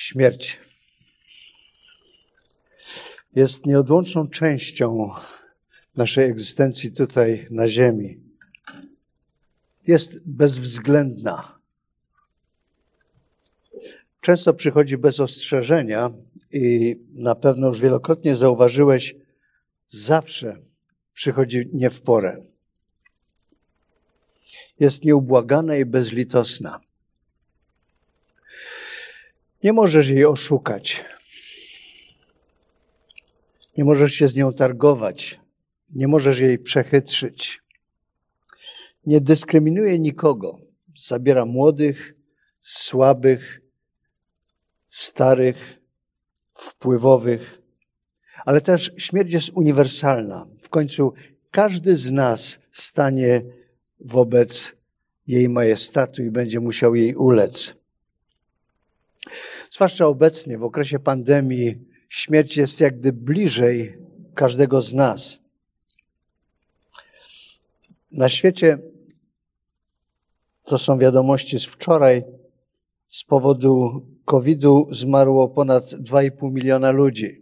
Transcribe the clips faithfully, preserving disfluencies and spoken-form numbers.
Śmierć jest nieodłączną częścią naszej egzystencji tutaj na ziemi. Jest bezwzględna. Często przychodzi bez ostrzeżenia i na pewno już wielokrotnie zauważyłeś, zawsze przychodzi nie w porę. Jest nieubłagana i bezlitosna. Nie możesz jej oszukać. Nie możesz się z nią targować. Nie możesz jej przechytrzyć. Nie dyskryminuje nikogo. Zabiera młodych, słabych, starych, wpływowych. Ale też śmierć jest uniwersalna. W końcu każdy z nas stanie wobec jej majestatu i będzie musiał jej ulec. Zwłaszcza obecnie, w okresie pandemii, śmierć jest jak gdyby bliżej każdego z nas. Na świecie, to są wiadomości z wczoraj, z powodu kowida zmarło ponad dwa i pół miliona ludzi.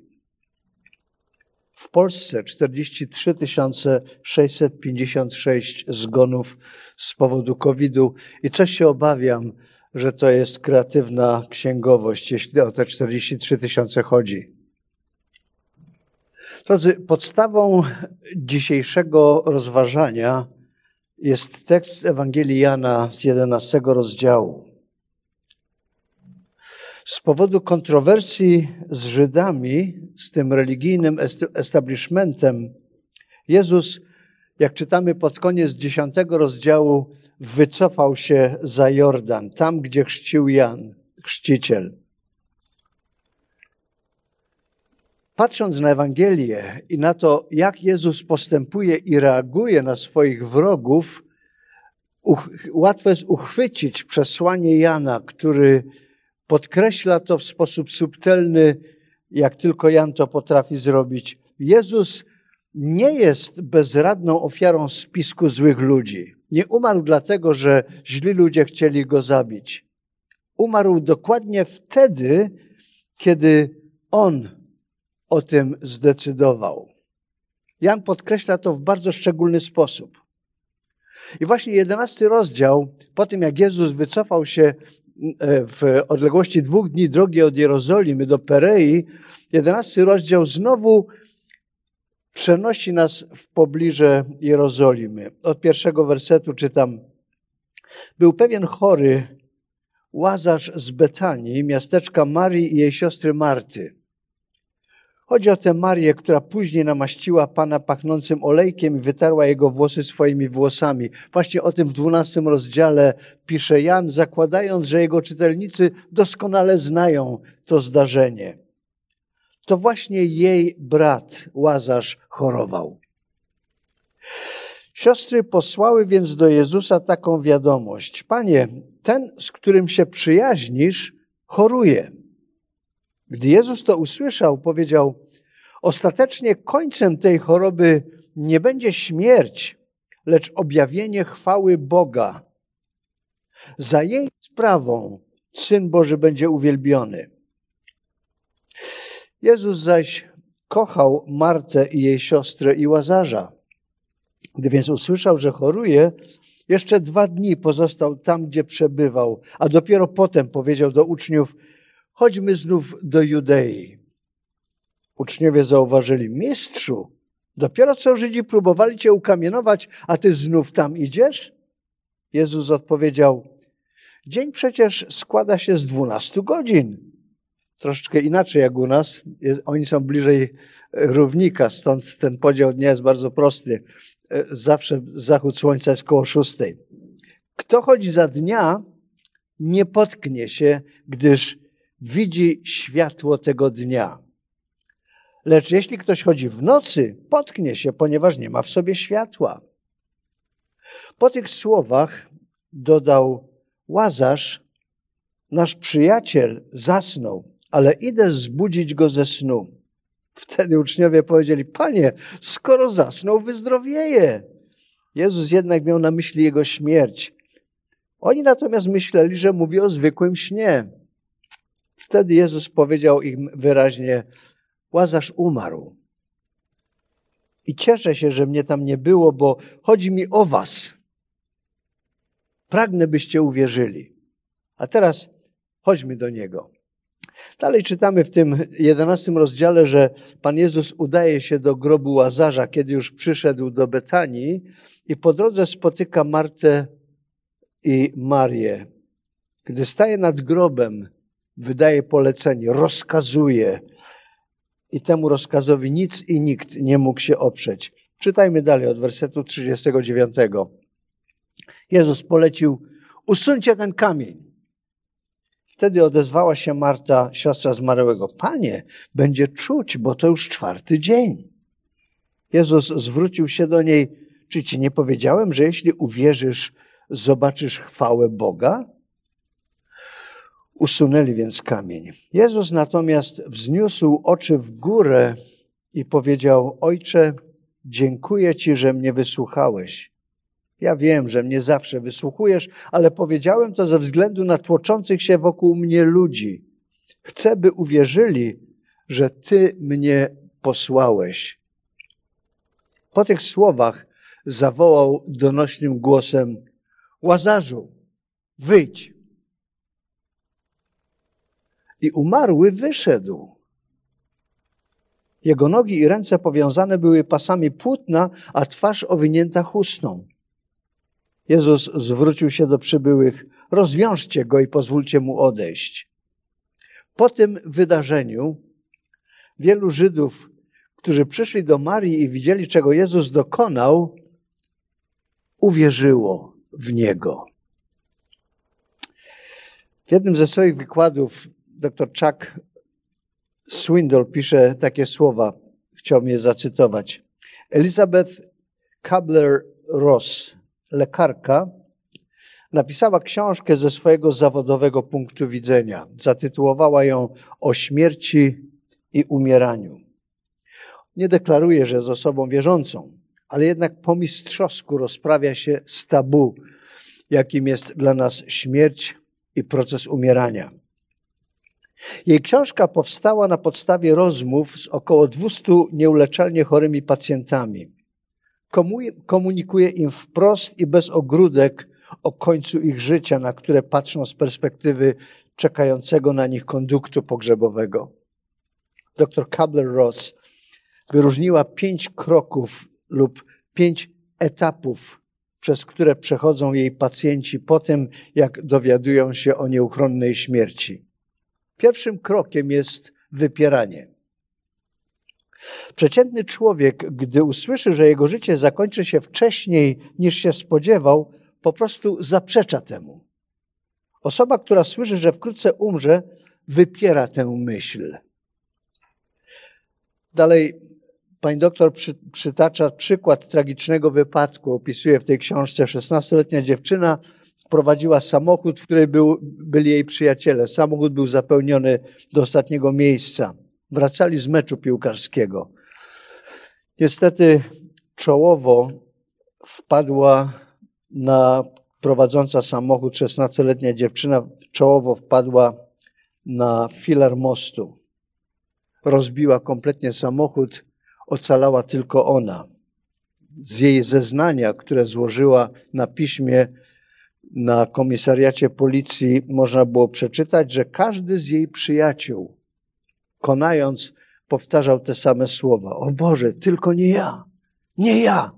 W Polsce czterdzieści trzy tysiące sześćset pięćdziesiąt sześć zgonów z powodu kowida i coś się obawiam, że to jest kreatywna księgowość, jeśli o te czterdzieści trzy tysiące chodzi. Drodzy, podstawą dzisiejszego rozważania jest tekst Ewangelii Jana z jedenastego rozdziału. Z powodu kontrowersji z Żydami, z tym religijnym establishmentem, Jezus, jak czytamy pod koniec dziesiątego rozdziału, wycofał się za Jordan, tam gdzie chrzcił Jan, chrzciciel. Patrząc na Ewangelię i na to, jak Jezus postępuje i reaguje na swoich wrogów, uch- łatwo jest uchwycić przesłanie Jana, który podkreśla to w sposób subtelny, jak tylko Jan to potrafi zrobić. Jezus nie jest bezradną ofiarą spisku złych ludzi. Nie umarł dlatego, że źli ludzie chcieli go zabić. Umarł dokładnie wtedy, kiedy on o tym zdecydował. Jan podkreśla to w bardzo szczególny sposób. I właśnie jedenasty rozdział, po tym jak Jezus wycofał się w odległości dwóch dni drogi od Jerozolimy do Perei, jedenasty rozdział znowu przenosi nas w pobliże Jerozolimy. Od pierwszego wersetu czytam. Był pewien chory, Łazarz z Betanii, miasteczka Marii i jej siostry Marty. Chodzi o tę Marię, która później namaściła Pana pachnącym olejkiem i wytarła jego włosy swoimi włosami. Właśnie o tym w dwunastym rozdziale pisze Jan, zakładając, że jego czytelnicy doskonale znają to zdarzenie. To właśnie jej brat Łazarz chorował. Siostry posłały więc do Jezusa taką wiadomość. Panie, ten, z którym się przyjaźnisz, choruje. Gdy Jezus to usłyszał, powiedział, ostatecznie końcem tej choroby nie będzie śmierć, lecz objawienie chwały Boga. Za jej sprawą Syn Boży będzie uwielbiony. Jezus zaś kochał Martę i jej siostrę i Łazarza. Gdy więc usłyszał, że choruje, jeszcze dwa dni pozostał tam, gdzie przebywał, a dopiero potem powiedział do uczniów, chodźmy znów do Judei. Uczniowie zauważyli, mistrzu, dopiero co Żydzi próbowali cię ukamienować, a ty znów tam idziesz? Jezus odpowiedział, dzień przecież składa się z dwunastu godzin. Troszeczkę inaczej jak u nas, jest, oni są bliżej równika, stąd ten podział dnia jest bardzo prosty. Zawsze zachód słońca jest koło szóstej. Kto chodzi za dnia, nie potknie się, gdyż widzi światło tego dnia. Lecz jeśli ktoś chodzi w nocy, potknie się, ponieważ nie ma w sobie światła. Po tych słowach dodał, Łazarz, nasz przyjaciel, zasnął, ale idę zbudzić go ze snu. Wtedy uczniowie powiedzieli, Panie, skoro zasnął, wyzdrowieje. Jezus jednak miał na myśli jego śmierć. Oni natomiast myśleli, że mówi o zwykłym śnie. Wtedy Jezus powiedział im wyraźnie: Łazarz umarł. I cieszę się, że mnie tam nie było, bo chodzi mi o was. Pragnę, byście uwierzyli. A teraz chodźmy do Niego. Dalej czytamy w tym jedenastym rozdziale, że Pan Jezus udaje się do grobu Łazarza, kiedy już przyszedł do Betanii i po drodze spotyka Martę i Marię. Gdy staje nad grobem, wydaje polecenie, rozkazuje i temu rozkazowi nic i nikt nie mógł się oprzeć. Czytajmy dalej od wersetu trzydziestego dziewiątego. Jezus polecił: usuńcie ten kamień. Wtedy odezwała się Marta, siostra zmarłego: Panie, będzie czuć, bo to już czwarty dzień. Jezus zwrócił się do niej: czy ci nie powiedziałem, że jeśli uwierzysz, zobaczysz chwałę Boga? Usunęli więc kamień. Jezus natomiast wzniósł oczy w górę i powiedział: Ojcze, dziękuję Ci, że mnie wysłuchałeś. Ja wiem, że mnie zawsze wysłuchujesz, ale powiedziałem to ze względu na tłoczących się wokół mnie ludzi. Chcę, by uwierzyli, że Ty mnie posłałeś. Po tych słowach zawołał donośnym głosem: Łazarzu, wyjdź. I umarły wyszedł. Jego nogi i ręce powiązane były pasami płótna, a twarz owinięta chustą. Jezus zwrócił się do przybyłych: rozwiążcie go i pozwólcie mu odejść. Po tym wydarzeniu wielu Żydów, którzy przyszli do Marii i widzieli, czego Jezus dokonał, uwierzyło w Niego. W jednym ze swoich wykładów dr Chuck Swindoll pisze takie słowa, chciałbym je zacytować. Elizabeth Kubler-Ross, lekarka, napisała książkę ze swojego zawodowego punktu widzenia. Zatytułowała ją O śmierci i umieraniu. Nie deklaruje, że jest osobą wierzącą, ale jednak po mistrzowsku rozprawia się z tabu, jakim jest dla nas śmierć i proces umierania. Jej książka powstała na podstawie rozmów z około dwustu nieuleczalnie chorymi pacjentami. Komunikuje im wprost i bez ogródek o końcu ich życia, na które patrzą z perspektywy czekającego na nich konduktu pogrzebowego. Doktor Kubler-Ross wyróżniła pięć kroków lub pięć etapów, przez które przechodzą jej pacjenci po tym, jak dowiadują się o nieuchronnej śmierci. Pierwszym krokiem jest wypieranie. Przeciętny człowiek, gdy usłyszy, że jego życie zakończy się wcześniej niż się spodziewał, po prostu zaprzecza temu. Osoba, która słyszy, że wkrótce umrze, wypiera tę myśl. Dalej pani doktor przy, przytacza przykład tragicznego wypadku. Opisuje w tej książce: szesnastoletnia dziewczyna prowadziła samochód, w którym był, byli jej przyjaciele. Samochód był zapełniony do ostatniego miejsca. Wracali z meczu piłkarskiego. Niestety czołowo wpadła na prowadząca samochód szesnastoletnia dziewczyna, czołowo wpadła na filar mostu. Rozbiła kompletnie samochód, ocalała tylko ona. Z jej zeznania, które złożyła na piśmie na komisariacie policji, można było przeczytać, że każdy z jej przyjaciół, konając, powtarzał te same słowa: o Boże, tylko nie ja, nie ja.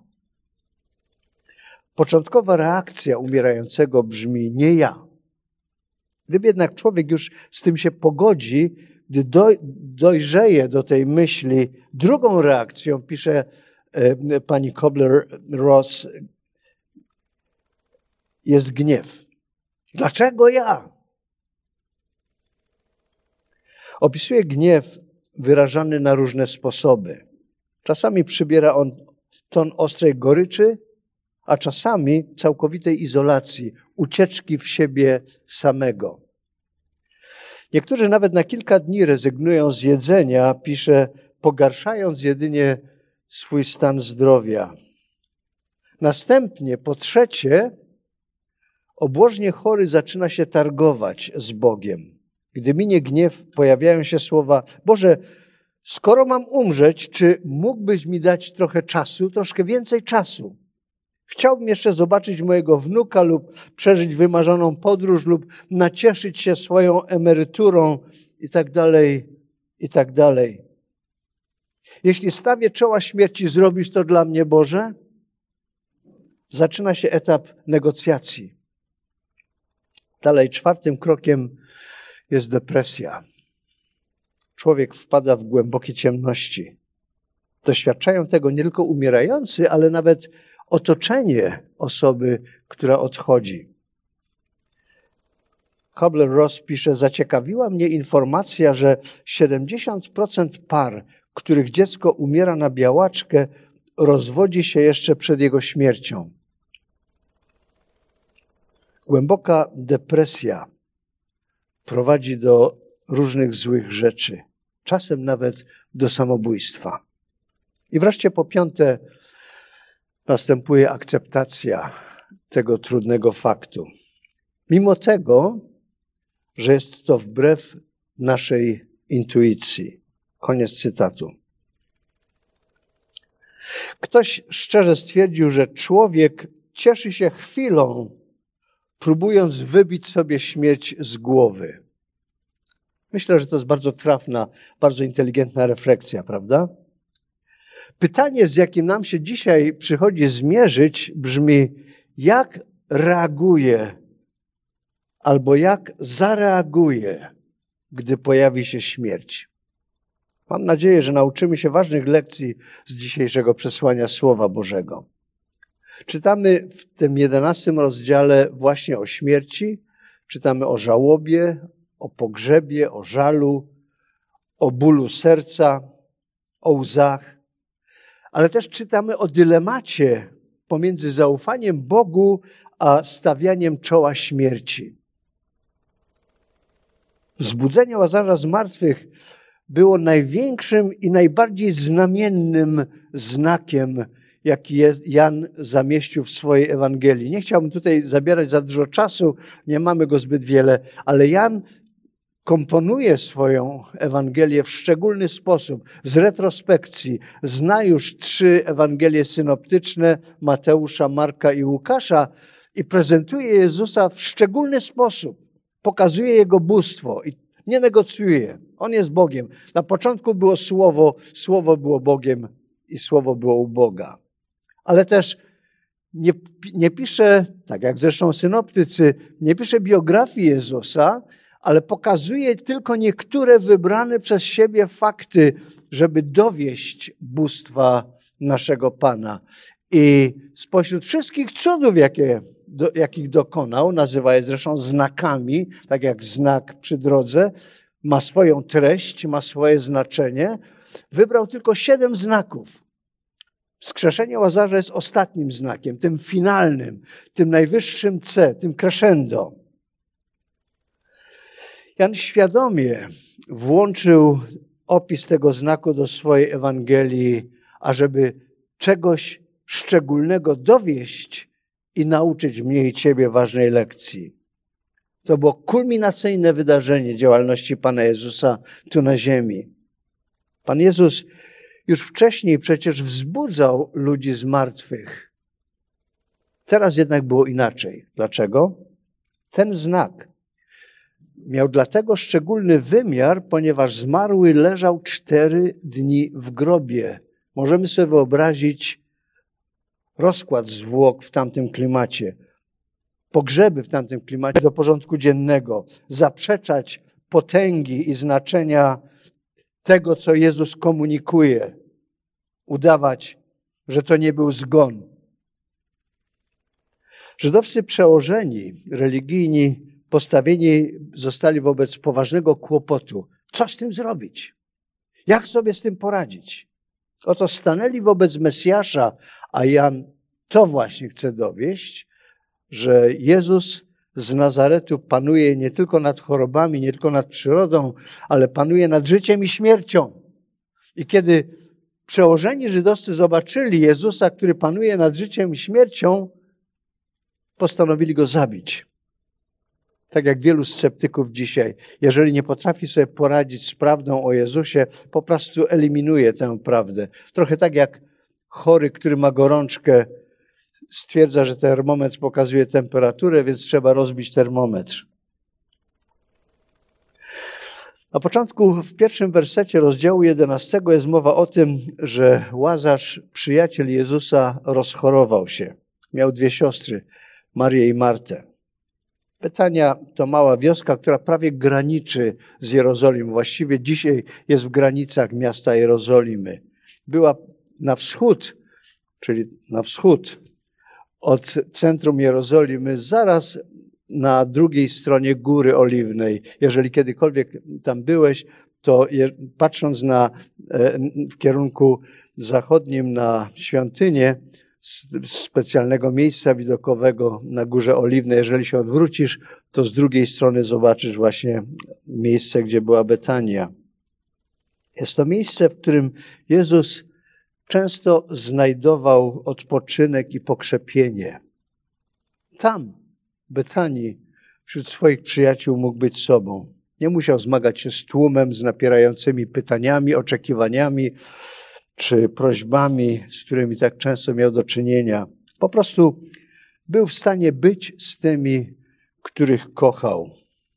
Początkowa reakcja umierającego brzmi: nie ja. Gdyby jednak człowiek już z tym się pogodzi, gdy doj, dojrzeje do tej myśli, drugą reakcją, pisze e, pani Kubler-Ross, jest gniew. Dlaczego ja? Opisuje gniew wyrażany na różne sposoby. Czasami przybiera on ton ostrej goryczy, a czasami całkowitej izolacji, ucieczki w siebie samego. Niektórzy nawet na kilka dni rezygnują z jedzenia, pisze, pogarszając jedynie swój stan zdrowia. Następnie, po trzecie, obłożnie chory zaczyna się targować z Bogiem. Gdy minie gniew, pojawiają się słowa: Boże, skoro mam umrzeć, czy mógłbyś mi dać trochę czasu, troszkę więcej czasu? Chciałbym jeszcze zobaczyć mojego wnuka lub przeżyć wymarzoną podróż lub nacieszyć się swoją emeryturą i tak dalej, i tak dalej. Jeśli stawię czoła śmierci, zrobisz to dla mnie, Boże? Zaczyna się etap negocjacji. Dalej, czwartym krokiem jest depresja. Człowiek wpada w głębokie ciemności. Doświadczają tego nie tylko umierający, ale nawet otoczenie osoby, która odchodzi. Kubler-Ross pisze: zaciekawiła mnie informacja, że siedemdziesiąt procent par, których dziecko umiera na białaczkę, rozwodzi się jeszcze przed jego śmiercią. Głęboka depresja prowadzi do różnych złych rzeczy, czasem nawet do samobójstwa. I wreszcie po piąte następuje akceptacja tego trudnego faktu. Mimo tego, że jest to wbrew naszej intuicji. Koniec cytatu. Ktoś szczerze stwierdził, że człowiek cieszy się chwilą, próbując wybić sobie śmierć z głowy. Myślę, że to jest bardzo trafna, bardzo inteligentna refleksja, prawda? Pytanie, z jakim nam się dzisiaj przychodzi zmierzyć, brzmi: jak reaguje albo jak zareaguje, gdy pojawi się śmierć? Mam nadzieję, że nauczymy się ważnych lekcji z dzisiejszego przesłania Słowa Bożego. Czytamy w tym jedenastym rozdziale właśnie o śmierci, czytamy o żałobie, o pogrzebie, o żalu, o bólu serca, o łzach, ale też czytamy o dylemacie pomiędzy zaufaniem Bogu a stawianiem czoła śmierci. Wzbudzenie Łazarza z martwych było największym i najbardziej znamiennym znakiem, jaki jest Jan zamieścił w swojej Ewangelii. Nie chciałbym tutaj zabierać za dużo czasu, nie mamy go zbyt wiele, ale Jan komponuje swoją Ewangelię w szczególny sposób, z retrospekcji. Zna już trzy Ewangelie synoptyczne, Mateusza, Marka i Łukasza, i prezentuje Jezusa w szczególny sposób. Pokazuje Jego bóstwo i nie negocjuje. On jest Bogiem. Na początku było Słowo, Słowo było Bogiem i Słowo było u Boga. Ale też nie, nie pisze, tak jak zresztą synoptycy, nie pisze biografii Jezusa, ale pokazuje tylko niektóre wybrane przez siebie fakty, żeby dowieść bóstwa naszego Pana. I spośród wszystkich cudów, jakie, do, jakich dokonał, nazywa je zresztą znakami, tak jak znak przy drodze, ma swoją treść, ma swoje znaczenie, wybrał tylko siedem znaków. Wskrzeszenie Łazarza jest ostatnim znakiem, tym finalnym, tym najwyższym C, tym crescendo. Jan świadomie włączył opis tego znaku do swojej Ewangelii, ażeby czegoś szczególnego dowieść i nauczyć mnie i Ciebie ważnej lekcji. To było kulminacyjne wydarzenie działalności Pana Jezusa tu na ziemi. Pan Jezus już wcześniej przecież wzbudzał ludzi z martwych. Teraz jednak było inaczej. Dlaczego? Ten znak miał dlatego szczególny wymiar, ponieważ zmarły leżał cztery dni w grobie. Możemy sobie wyobrazić rozkład zwłok w tamtym klimacie, pogrzeby w tamtym klimacie do porządku dziennego, zaprzeczać potęgi i znaczenia tego, co Jezus komunikuje, udawać, że to nie był zgon. Żydowscy przełożeni, religijni, postawieni zostali wobec poważnego kłopotu. Co z tym zrobić? Jak sobie z tym poradzić? Oto stanęli wobec Mesjasza, a Jan to właśnie chce dowieść, że Jezus z Nazaretu panuje nie tylko nad chorobami, nie tylko nad przyrodą, ale panuje nad życiem i śmiercią. I kiedy przełożeni żydowscy zobaczyli Jezusa, który panuje nad życiem i śmiercią, postanowili go zabić. Tak jak wielu sceptyków dzisiaj. Jeżeli nie potrafi sobie poradzić z prawdą o Jezusie, po prostu eliminuje tę prawdę. Trochę tak jak chory, który ma gorączkę, stwierdza, że termometr pokazuje temperaturę, więc trzeba rozbić termometr. Na początku, w pierwszym wersecie rozdziału jedenastego jest mowa o tym, że Łazarz, przyjaciel Jezusa, rozchorował się. Miał dwie siostry, Marię i Martę. Betania to mała wioska, która prawie graniczy z Jerozolimą. Właściwie dzisiaj jest w granicach miasta Jerozolimy. Była na wschód, czyli na wschód od centrum Jerozolimy, zaraz na drugiej stronie Góry Oliwnej. Jeżeli kiedykolwiek tam byłeś, to je, patrząc na, w kierunku zachodnim na świątynię, z specjalnego miejsca widokowego na Górze Oliwnej, jeżeli się odwrócisz, to z drugiej strony zobaczysz właśnie miejsce, gdzie była Betania. Jest to miejsce, w którym Jezus często znajdował odpoczynek i pokrzepienie. Tam, w Betanii, wśród swoich przyjaciół mógł być sobą. Nie musiał zmagać się z tłumem, z napierającymi pytaniami, oczekiwaniami czy prośbami, z którymi tak często miał do czynienia. Po prostu był w stanie być z tymi, których kochał.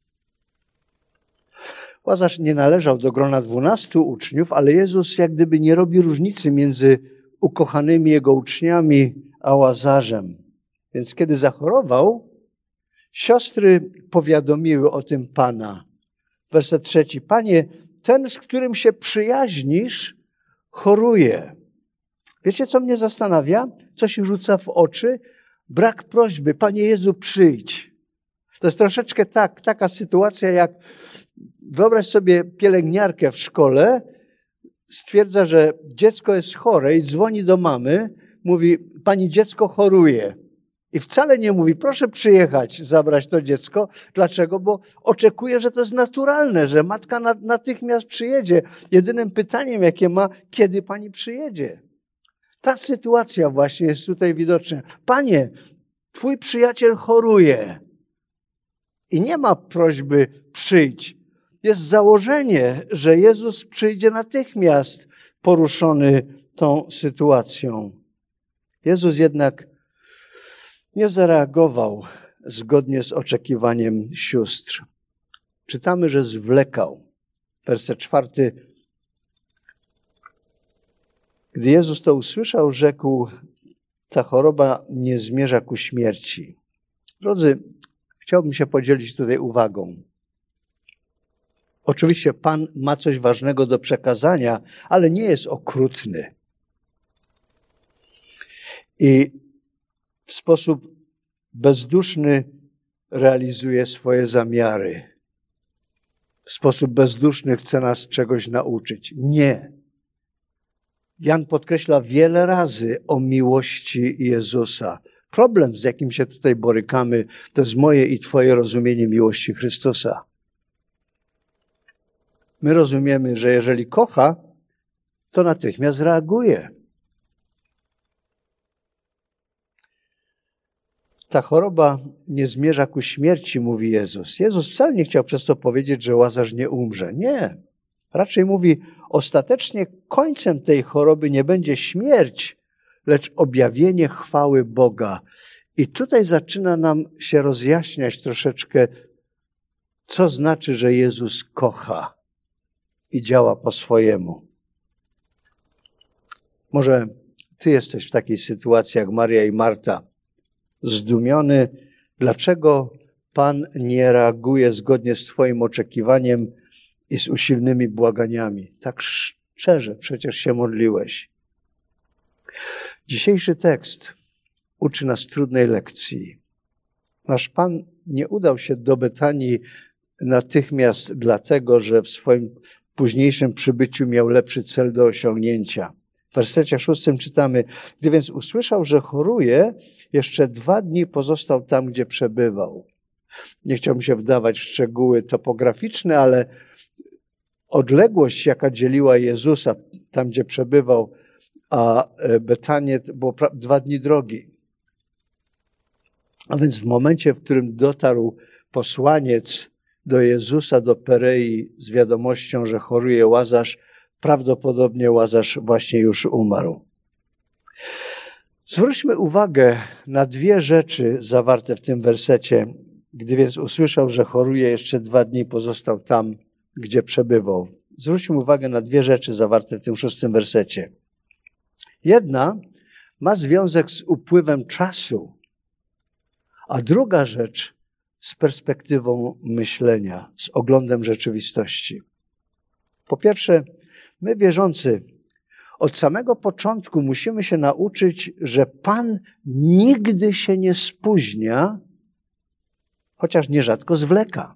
Łazarz nie należał do grona dwunastu uczniów, ale Jezus jak gdyby nie robi różnicy między ukochanymi Jego uczniami a Łazarzem. Więc kiedy zachorował, siostry powiadomiły o tym Pana. Werset trzeci. Panie, ten, z którym się przyjaźnisz, choruje. Wiecie, co mnie zastanawia? Co się rzuca w oczy? Brak prośby. Panie Jezu, przyjdź. To jest troszeczkę tak, taka sytuacja, jak wyobraź sobie pielęgniarkę w szkole, stwierdza, że dziecko jest chore i dzwoni do mamy, mówi, pani dziecko choruje. I wcale nie mówi, proszę przyjechać, zabrać to dziecko. Dlaczego? Bo oczekuje, że to jest naturalne, że matka natychmiast przyjedzie. Jedynym pytaniem, jakie ma, kiedy pani przyjedzie. Ta sytuacja właśnie jest tutaj widoczna. Panie, twój przyjaciel choruje. I nie ma prośby przyjdź. Jest założenie, że Jezus przyjdzie natychmiast, poruszony tą sytuacją. Jezus jednak nie zareagował zgodnie z oczekiwaniem sióstr. Czytamy, że zwlekał. Werset czwarty. Gdy Jezus to usłyszał, rzekł, ta choroba nie zmierza ku śmierci. Drodzy, chciałbym się podzielić tutaj uwagą. Oczywiście Pan ma coś ważnego do przekazania, ale nie jest okrutny. I w sposób bezduszny realizuje swoje zamiary. W sposób bezduszny chce nas czegoś nauczyć. Nie. Jan podkreśla wiele razy o miłości Jezusa. Problem, z jakim się tutaj borykamy, to jest moje i twoje rozumienie miłości Chrystusa. My rozumiemy, że jeżeli kocha, to natychmiast reaguje. Ta choroba nie zmierza ku śmierci, mówi Jezus. Jezus wcale nie chciał przez to powiedzieć, że Łazarz nie umrze. Nie. Raczej mówi, ostatecznie końcem tej choroby nie będzie śmierć, lecz objawienie chwały Boga. I tutaj zaczyna nam się rozjaśniać troszeczkę, co znaczy, że Jezus kocha i działa po swojemu. Może ty jesteś w takiej sytuacji jak Maria i Marta, zdumiony, dlaczego Pan nie reaguje zgodnie z twoim oczekiwaniem i z usilnymi błaganiami. Tak szczerze przecież się modliłeś. Dzisiejszy tekst uczy nas trudnej lekcji. Nasz Pan nie udał się do Betanii natychmiast dlatego, że w swoim późniejszym przybyciu miał lepszy cel do osiągnięcia. W wersecie szóstym czytamy, gdy więc usłyszał, że choruje, jeszcze dwa dni pozostał tam, gdzie przebywał. Nie chciałbym się wdawać w szczegóły topograficzne, ale odległość, jaka dzieliła Jezusa tam, gdzie przebywał, a Betanię, to było dwa dni drogi. A więc w momencie, w którym dotarł posłaniec do Jezusa, do Perei z wiadomością, że choruje Łazarz, prawdopodobnie Łazarz właśnie już umarł. Zwróćmy uwagę na dwie rzeczy zawarte w tym wersecie. Gdy więc usłyszał, że choruje, jeszcze dwa dni pozostał tam, gdzie przebywał. Zwróćmy uwagę na dwie rzeczy zawarte w tym szóstym wersecie. Jedna ma związek z upływem czasu, a druga rzecz z perspektywą myślenia, z oglądem rzeczywistości. Po pierwsze, my wierzący od samego początku musimy się nauczyć, że Pan nigdy się nie spóźnia, chociaż nierzadko zwleka.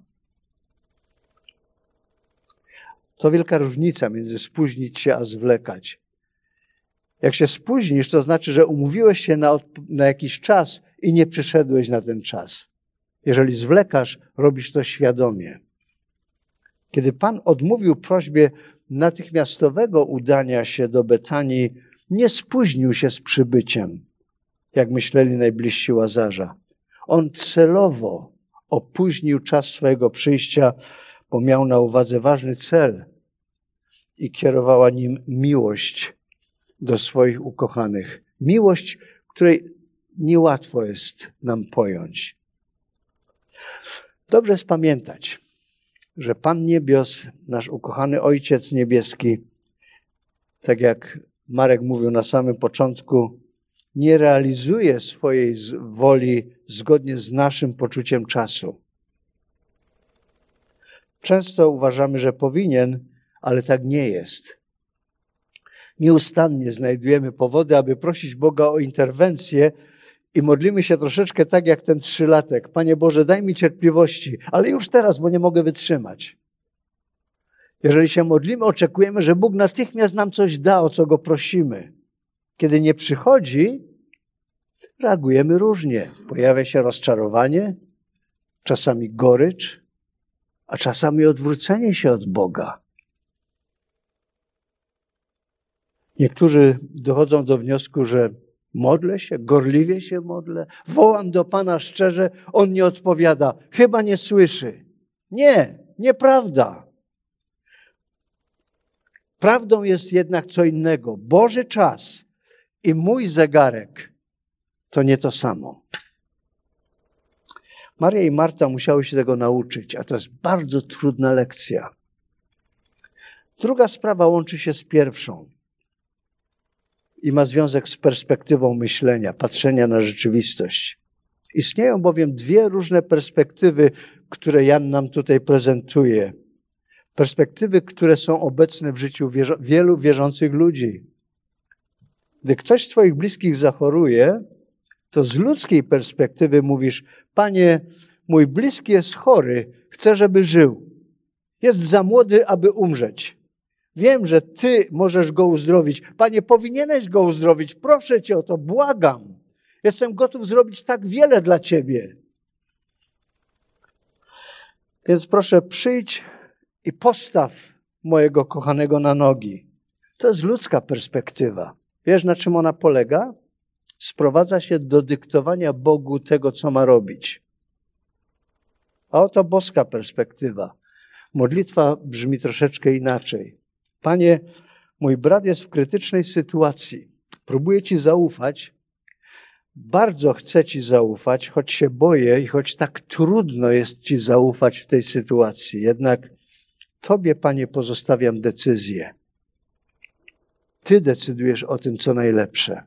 To wielka różnica między spóźnić się a zwlekać. Jak się spóźnisz, to znaczy, że umówiłeś się na, na jakiś czas i nie przyszedłeś na ten czas. Jeżeli zwlekasz, robisz to świadomie. Kiedy Pan odmówił prośbie natychmiastowego udania się do Betanii, nie spóźnił się z przybyciem, jak myśleli najbliżsi Łazarza. On celowo opóźnił czas swojego przyjścia, bo miał na uwadze ważny cel i kierowała nim miłość do swoich ukochanych. Miłość, której niełatwo jest nam pojąć. Dobrze jest pamiętać, że Pan Niebios, nasz ukochany Ojciec Niebieski, tak jak Marek mówił na samym początku, nie realizuje swojej woli zgodnie z naszym poczuciem czasu. Często uważamy, że powinien, ale tak nie jest. Nieustannie znajdujemy powody, aby prosić Boga o interwencję i modlimy się troszeczkę tak jak ten trzylatek. Panie Boże, daj mi cierpliwości, ale już teraz, bo nie mogę wytrzymać. Jeżeli się modlimy, oczekujemy, że Bóg natychmiast nam coś da, o co Go prosimy. Kiedy nie przychodzi, reagujemy różnie. Pojawia się rozczarowanie, czasami gorycz, a czasami odwrócenie się od Boga. Niektórzy dochodzą do wniosku, że modlę się, gorliwie się modlę, wołam do Pana szczerze, On nie odpowiada, chyba nie słyszy. Nie, nieprawda. Prawdą jest jednak co innego. Boży czas i mój zegarek to nie to samo. Maria i Marta musiały się tego nauczyć, a to jest bardzo trudna lekcja. Druga sprawa łączy się z pierwszą i ma związek z perspektywą myślenia, patrzenia na rzeczywistość. Istnieją bowiem dwie różne perspektywy, które Jan nam tutaj prezentuje. Perspektywy, które są obecne w życiu wierzy- wielu wierzących ludzi. Gdy ktoś z twoich bliskich zachoruje, to z ludzkiej perspektywy mówisz, Panie, mój bliski jest chory, chcę, żeby żył. Jest za młody, aby umrzeć. Wiem, że Ty możesz go uzdrowić. Panie, powinieneś go uzdrowić. Proszę Cię o to, błagam. Jestem gotów zrobić tak wiele dla Ciebie. Więc proszę, przyjdź i postaw mojego kochanego na nogi. To jest ludzka perspektywa. Wiesz, na czym ona polega? Sprowadza się do dyktowania Bogu tego, co ma robić. A oto boska perspektywa. Modlitwa brzmi troszeczkę inaczej. Panie, mój brat jest w krytycznej sytuacji. Próbuję Ci zaufać. Bardzo chcę Ci zaufać, choć się boję i choć tak trudno jest Ci zaufać w tej sytuacji. Jednak Tobie, Panie, pozostawiam decyzję. Ty decydujesz o tym, co najlepsze.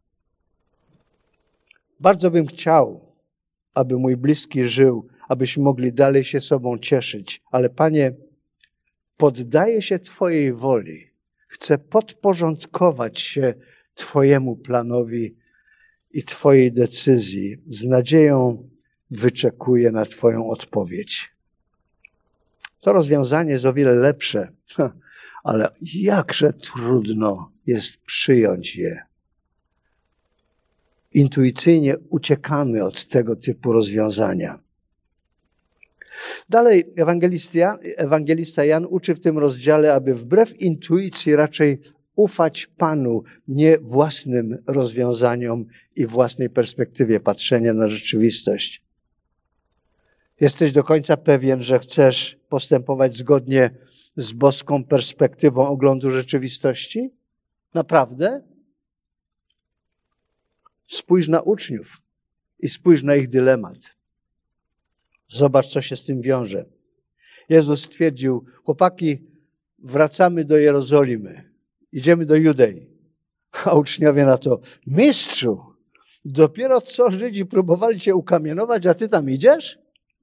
Bardzo bym chciał, aby mój bliski żył, abyśmy mogli dalej się sobą cieszyć. Ale Panie, poddaję się Twojej woli. Chcę podporządkować się Twojemu planowi i Twojej decyzji. Z nadzieją wyczekuję na Twoją odpowiedź. To rozwiązanie jest o wiele lepsze, ale jakże trudno jest przyjąć je. Intuicyjnie uciekamy od tego typu rozwiązania. Dalej ewangelista, ewangelista Jan uczy w tym rozdziale, aby wbrew intuicji raczej ufać Panu, nie własnym rozwiązaniom i własnej perspektywie patrzenia na rzeczywistość. Jesteś do końca pewien, że chcesz postępować zgodnie z boską perspektywą oglądu rzeczywistości? Naprawdę? Spójrz na uczniów i spójrz na ich dylemat. Zobacz, co się z tym wiąże. Jezus stwierdził, chłopaki, wracamy do Jerozolimy, idziemy do Judei. A uczniowie na to, mistrzu, dopiero co Żydzi próbowali cię ukamienować, a ty tam idziesz?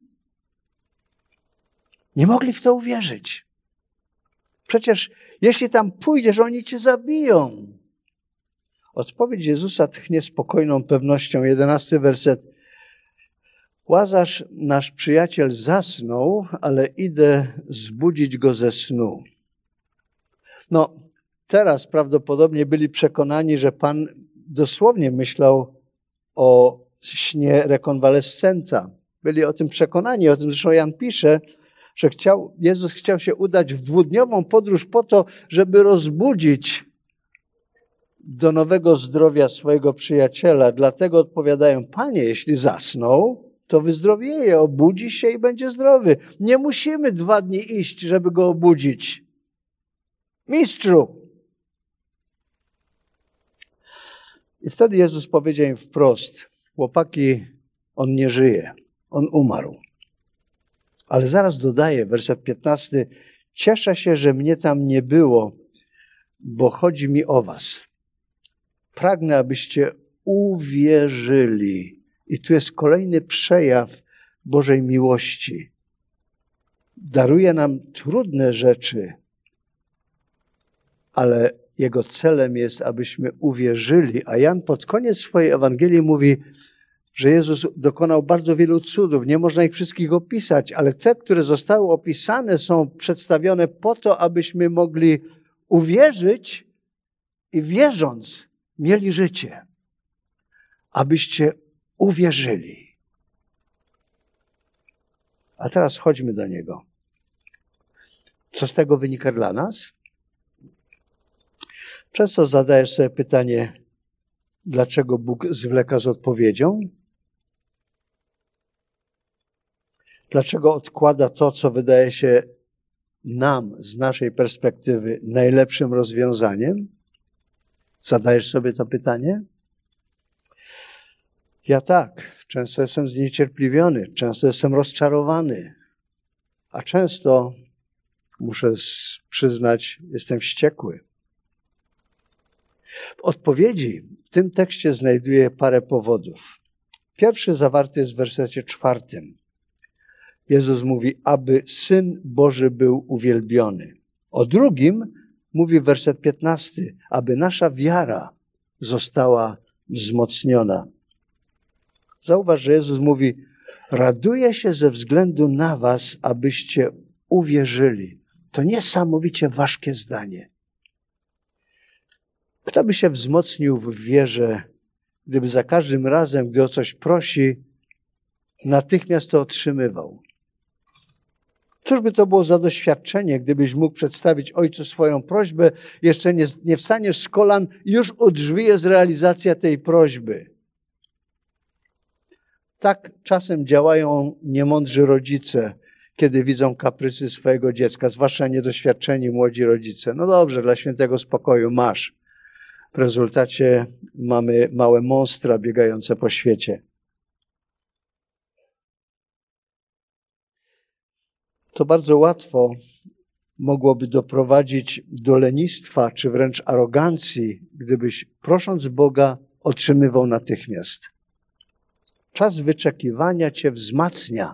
Nie mogli w to uwierzyć. Przecież jeśli tam pójdziesz, oni cię zabiją. Odpowiedź Jezusa tchnie spokojną pewnością. Jedenasty werset. Łazarz, nasz przyjaciel, zasnął, ale idę zbudzić go ze snu. No, teraz prawdopodobnie byli przekonani, że Pan dosłownie myślał o śnie rekonwalescenta. Byli o tym przekonani, o tym zresztą Jan pisze, że chciał, Jezus chciał się udać w dwudniową podróż po to, żeby rozbudzić do nowego zdrowia swojego przyjaciela. Dlatego odpowiadają, Panie, jeśli zasnął, to wyzdrowieje, obudzi się i będzie zdrowy. Nie musimy dwa dni iść, żeby go obudzić. Mistrzu! I wtedy Jezus powiedział im wprost, chłopaki, on nie żyje, on umarł. Ale zaraz dodaje, werset piętnasty, cieszę się, że mnie tam nie było, bo chodzi mi o was. Pragnę, abyście uwierzyli. I tu jest kolejny przejaw Bożej miłości. Daruje nam trudne rzeczy, ale Jego celem jest, abyśmy uwierzyli. A Jan pod koniec swojej Ewangelii mówi, że Jezus dokonał bardzo wielu cudów. Nie można ich wszystkich opisać, ale te, które zostały opisane, są przedstawione po to, abyśmy mogli uwierzyć i wierząc mieli życie. Abyście uwierzyli. A teraz chodźmy do Niego. Co z tego wynika dla nas? Często zadajesz sobie pytanie, dlaczego Bóg zwleka z odpowiedzią? Dlaczego odkłada to, co wydaje się nam, z naszej perspektywy, najlepszym rozwiązaniem? Zadajesz sobie to pytanie? Ja tak. Często jestem zniecierpliwiony, często jestem rozczarowany, a często, muszę przyznać, jestem wściekły. W odpowiedzi w tym tekście znajduję parę powodów. Pierwszy zawarty jest w wersecie czwartym. Jezus mówi, aby Syn Boży był uwielbiony. O drugim mówi werset piętnasty, aby nasza wiara została wzmocniona. Zauważ, że Jezus mówi, raduję się ze względu na was, abyście uwierzyli. To niesamowicie ważkie zdanie. Kto by się wzmocnił w wierze, gdyby za każdym razem, gdy o coś prosi, natychmiast to otrzymywał? Cóż by to było za doświadczenie, gdybyś mógł przedstawić Ojcu swoją prośbę, jeszcze nie, nie wstaniesz z kolan, już u drzwi jest realizacja tej prośby. Tak czasem działają niemądrzy rodzice, kiedy widzą kaprysy swojego dziecka, zwłaszcza niedoświadczeni młodzi rodzice. No dobrze, dla świętego spokoju masz. W rezultacie mamy małe monstra biegające po świecie. To bardzo łatwo mogłoby doprowadzić do lenistwa, czy wręcz arogancji, gdybyś prosząc Boga otrzymywał natychmiast. Czas wyczekiwania cię wzmacnia,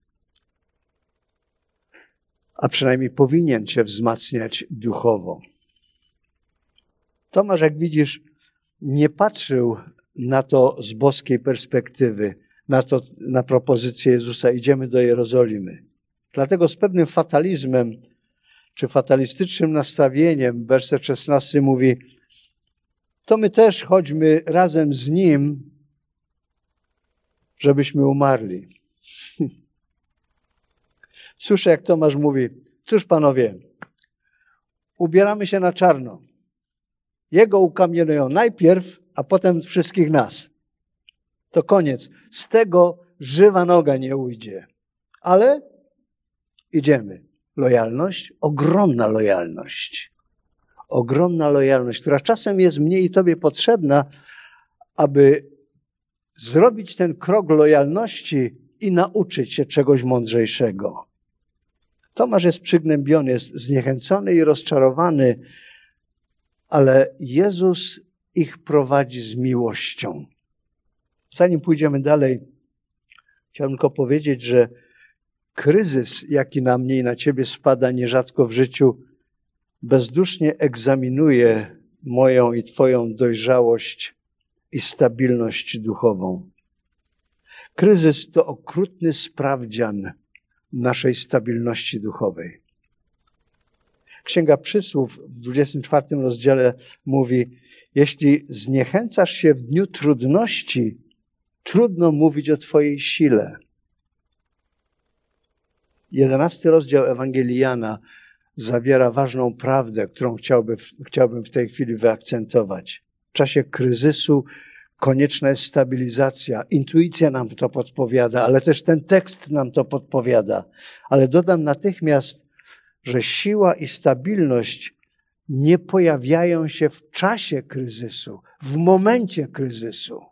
a przynajmniej powinien cię wzmacniać duchowo. Tomasz, jak widzisz, nie patrzył na to z boskiej perspektywy, na, to, na propozycję Jezusa, idziemy do Jerozolimy. Dlatego z pewnym fatalizmem, czy fatalistycznym nastawieniem, werset szesnasty mówi, to my też chodźmy razem z Nim, żebyśmy umarli. Słyszę, jak Tomasz mówi, cóż panowie, ubieramy się na czarno. Jego ukamienują najpierw, a potem wszystkich nas. To koniec. Z tego żywa noga nie ujdzie. Ale idziemy. Lojalność, ogromna lojalność. Ogromna lojalność, która czasem jest mnie i tobie potrzebna, aby zrobić ten krok lojalności i nauczyć się czegoś mądrzejszego. Tomasz jest przygnębiony, jest zniechęcony i rozczarowany, ale Jezus ich prowadzi z miłością. Zanim pójdziemy dalej, chciałbym tylko powiedzieć, że kryzys, jaki na mnie i na ciebie spada nierzadko w życiu, bezdusznie egzaminuje moją i twoją dojrzałość i stabilność duchową. Kryzys to okrutny sprawdzian naszej stabilności duchowej. Księga Przysłów w dwudziestym czwartym rozdziale mówi: jeśli zniechęcasz się w dniu trudności, trudno mówić o twojej sile. Jedenasty rozdział Ewangelii Jana zawiera ważną prawdę, którą chciałby, chciałbym w tej chwili wyakcentować. W czasie kryzysu konieczna jest stabilizacja. Intuicja nam to podpowiada, ale też ten tekst nam to podpowiada. Ale dodam natychmiast, że siła i stabilność nie pojawiają się w czasie kryzysu, w momencie kryzysu.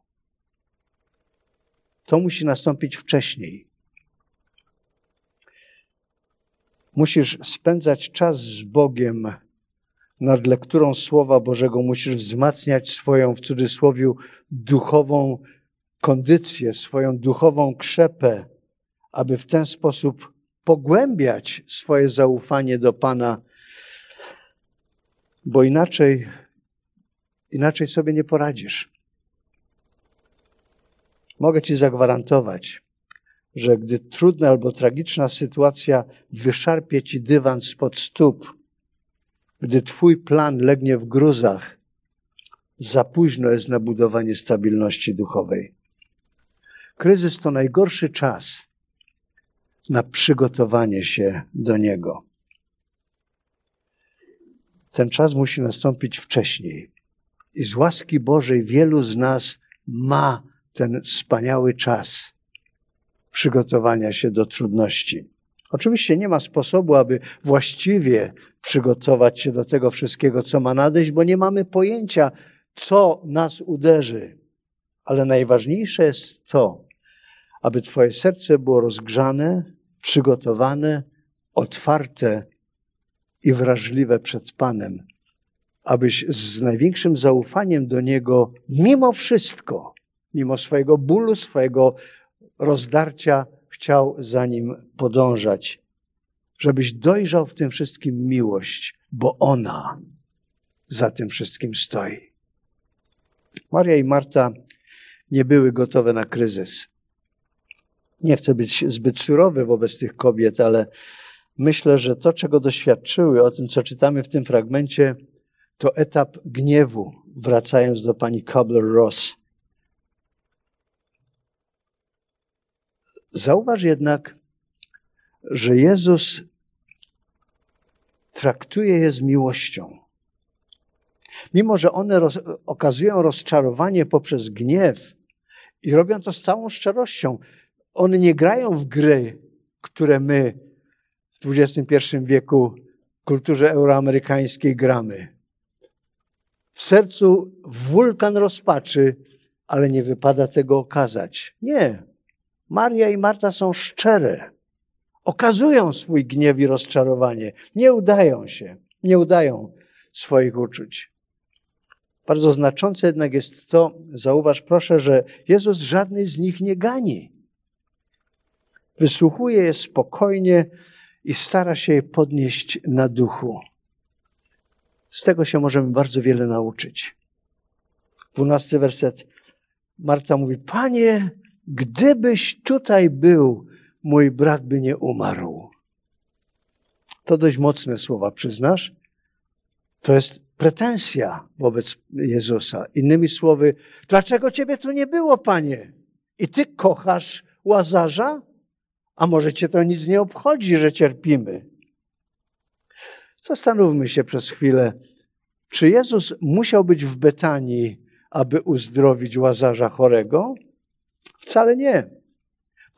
To musi nastąpić wcześniej. Musisz spędzać czas z Bogiem nad lekturą Słowa Bożego. Musisz wzmacniać swoją, w cudzysłowie, duchową kondycję, swoją duchową krzepę, aby w ten sposób pogłębiać swoje zaufanie do Pana, bo inaczej, inaczej sobie nie poradzisz. Mogę ci zagwarantować, że gdy trudna albo tragiczna sytuacja wyszarpie ci dywan spod stóp, gdy twój plan legnie w gruzach, za późno jest na budowanie stabilności duchowej. Kryzys to najgorszy czas na przygotowanie się do niego. Ten czas musi nastąpić wcześniej. I z łaski Bożej wielu z nas ma ten wspaniały czas przygotowania się do trudności. Oczywiście nie ma sposobu, aby właściwie przygotować się do tego wszystkiego, co ma nadejść, bo nie mamy pojęcia, co nas uderzy. Ale najważniejsze jest to, aby twoje serce było rozgrzane, przygotowane, otwarte i wrażliwe przed Panem, abyś z największym zaufaniem do Niego, mimo wszystko, mimo swojego bólu, swojego rozdarcia, chciał za Nim podążać. Żebyś dojrzał w tym wszystkim miłość, bo ona za tym wszystkim stoi. Maria i Marta nie były gotowe na kryzys. Nie chcę być zbyt surowy wobec tych kobiet, ale myślę, że to, czego doświadczyły, o tym, co czytamy w tym fragmencie, to etap gniewu, wracając do pani Kubler-Ross. Zauważ jednak, że Jezus traktuje je z miłością. Mimo że one roz, okazują rozczarowanie poprzez gniew i robią to z całą szczerością, one nie grają w gry, które my w dwudziestym pierwszym wieku w kulturze euroamerykańskiej gramy. W sercu wulkan rozpaczy, ale nie wypada tego okazać. Nie. Maria i Marta są szczere. Okazują swój gniew i rozczarowanie. Nie udają się. Nie udają swoich uczuć. Bardzo znaczące jednak jest to, zauważ proszę, że Jezus żadnej z nich nie gani. Wysłuchuje je spokojnie i stara się je podnieść na duchu. Z tego się możemy bardzo wiele nauczyć. Dwunasty werset. Marta mówi: Panie, gdybyś tutaj był, mój brat by nie umarł. To dość mocne słowa, przyznasz? To jest pretensja wobec Jezusa. Innymi słowy, dlaczego ciebie tu nie było, Panie? I ty kochasz Łazarza? A może cię to nic nie obchodzi, że cierpimy? Zastanówmy się przez chwilę, czy Jezus musiał być w Betanii, aby uzdrowić Łazarza chorego? Wcale nie.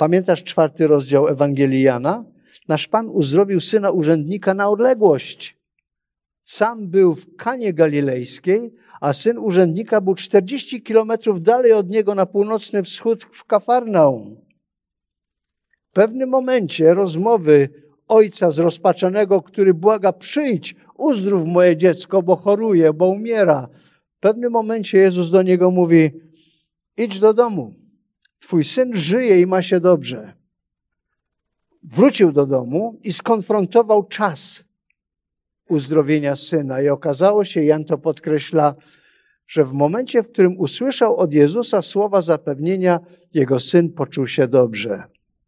Pamiętasz czwarty rozdział Ewangelii Jana? Nasz Pan uzdrowił syna urzędnika na odległość. Sam był w Kanie Galilejskiej, a syn urzędnika był czterdzieści kilometrów dalej od niego na północny wschód w Kafarnaum. W pewnym momencie rozmowy ojca zrozpaczonego, który błaga: przyjdź, uzdrów moje dziecko, bo choruje, bo umiera. W pewnym momencie Jezus do niego mówi: idź do domu, twój syn żyje i ma się dobrze. Wrócił do domu i skonfrontował czas uzdrowienia syna. I okazało się, Jan to podkreśla, że w momencie, w którym usłyszał od Jezusa słowa zapewnienia, jego syn poczuł się dobrze.